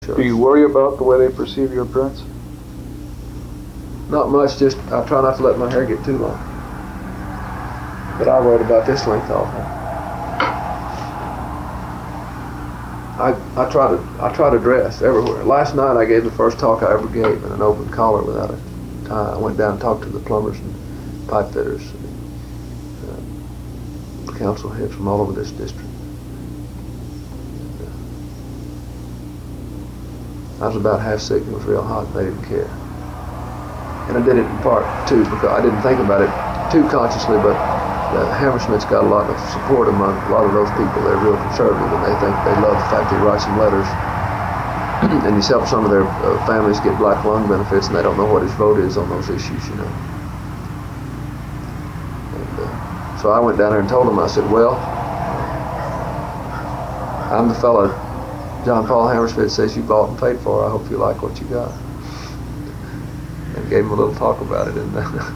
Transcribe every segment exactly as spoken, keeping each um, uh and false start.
Sure. Do you worry about the way they perceive your appearance? Not much, just I try not to let my hair get too long. But I worried about this length all the time. I, I try to I try to dress everywhere. Last night I gave the first talk I ever gave in an open collar without a tie. I went down and talked to the plumbers and pipe fitters, and, uh, council heads from all over this district. I was about half sick and it was real hot and they didn't care. And I did it in part too because I didn't think about it too consciously, but uh, Hammersmith's got a lot of support among a lot of those people. They're real conservative and they think they love the fact they write some letters and he's helped some of their uh, families get black lung benefits and they don't know what his vote is on those issues, you know. And, uh, so I went down there and told him, I said, well, I'm the fellow John Paul Hammersmith says you bought and paid for. I hope you like what you got. And gave him a little talk about it. And uh,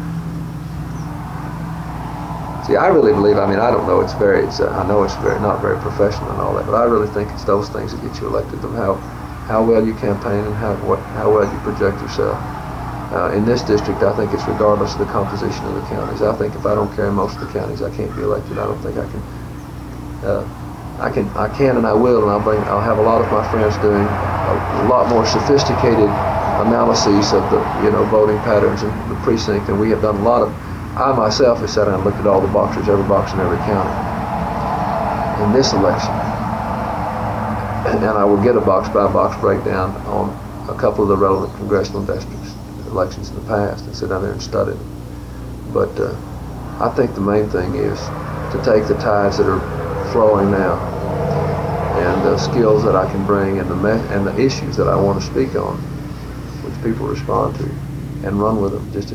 see, I really believe. I mean, I don't know. It's very. It's, uh, I know it's very not very professional and all that, but I really think it's those things that get you elected. Of how how well you campaign and how what how well you project yourself. Uh, in this district, I think it's regardless of the composition of the counties. I think if I don't carry most of the counties, I can't be elected. I don't think I can. Uh, I can, I can, and I will, and I'll bring. I'll have a lot of my friends doing a, a lot more sophisticated analyses of the, you know, voting patterns in the precinct, and we have done a lot of. I myself have sat down and looked at all the boxers, every box in every county in this election, and, and I will get a box by box breakdown on a couple of the relevant congressional districts, elections in the past, and sit down there and study them. But uh, I think the main thing is to take the tides that are flowing now and the skills that I can bring and the me- and the issues that I want to speak on, which people respond to, and run with them just as